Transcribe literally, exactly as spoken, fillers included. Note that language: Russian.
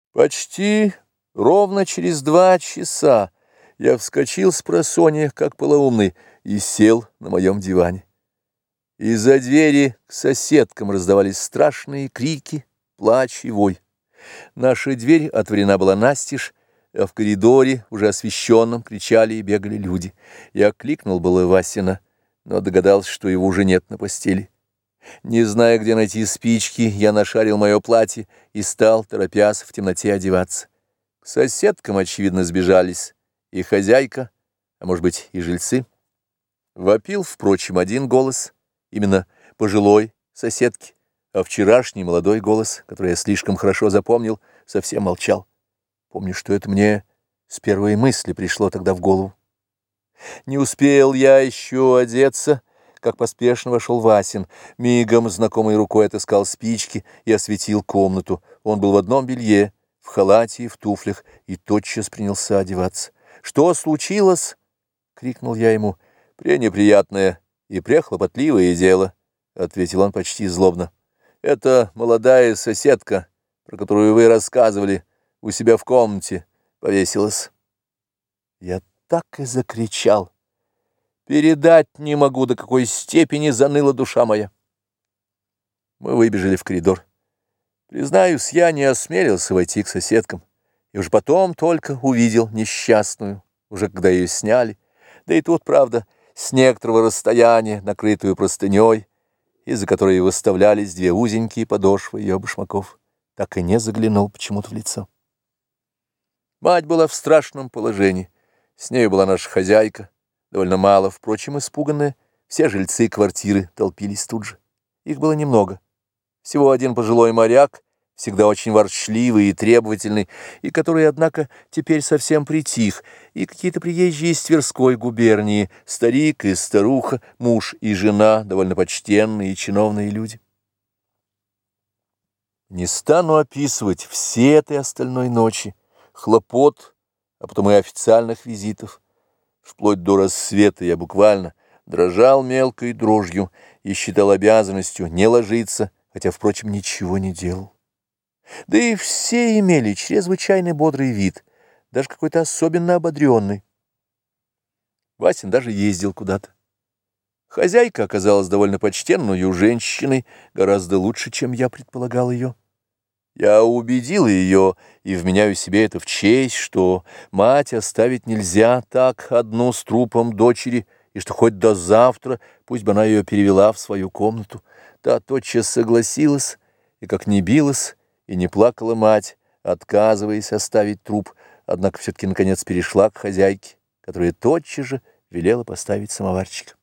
Почти ровно через два часа я вскочил с просонья, как полоумный, и сел на моем диване. Из-за двери к соседкам раздавались страшные крики, плач и вой. Наша дверь отворена была настежь, а в коридоре, уже освещенном, кричали и бегали люди. Я кликнул было Васина, но догадался, что его уже нет на постели. Не зная, где найти спички, я нашарил мое платье и стал, торопясь, в темноте одеваться. К соседкам, очевидно, сбежались и хозяйка, а может быть и жильцы. Вопил, впрочем, один голос, именно пожилой соседки, а вчерашний молодой голос, который я слишком хорошо запомнил, совсем молчал. Помню, что это мне с первой мысли пришло тогда в голову. Не успел я еще одеться, как поспешно вошел Васин, мигом знакомой рукой отыскал спички и осветил комнату. Он был в одном белье, в халате и в туфлях, и тотчас принялся одеваться. «Что случилось?» — крикнул я ему. «Пренеприятное и прехлопотливое дело», — ответил он почти злобно. «Это молодая соседка, про которую вы рассказывали, у себя в комнате повесилась». Я так и закричал. Передать не могу, до какой степени заныла душа моя. Мы выбежали в коридор. Признаюсь, я не осмелился войти к соседкам, и уж потом только увидел несчастную, уже когда ее сняли, да и тут, правда, с некоторого расстояния, накрытую простыней, из-за которой выставлялись две узенькие подошвы ее башмаков, так и не заглянул почему-то в лицо. Мать была в страшном положении, с нею была наша хозяйка, довольно мало, впрочем, испуганные, все жильцы квартиры толпились тут же. Их было немного. Всего один пожилой моряк, всегда очень ворчливый и требовательный, и который, однако, теперь совсем притих, и какие-то приезжие из Тверской губернии, старик и старуха, муж и жена, довольно почтенные и чиновные люди. Не стану описывать все этой остальной ночи, хлопот, а потом и официальных визитов. Вплоть до рассвета я буквально дрожал мелкой дрожью и считал обязанностью не ложиться, хотя, впрочем, ничего не делал. Да и все имели чрезвычайно бодрый вид, даже какой-то особенно ободренный. Васин даже ездил куда-то. Хозяйка оказалась довольно почтенной женщиной, гораздо лучше, чем я предполагал ее. Я убедил ее, и вменяю себе это в честь, что мать оставить нельзя так одну с трупом дочери, и что хоть до завтра пусть бы она ее перевела в свою комнату. Та тотчас согласилась, и как не билась, и не плакала мать, отказываясь оставить труп, однако все-таки наконец перешла к хозяйке, которая тотчас же велела поставить самоварчик.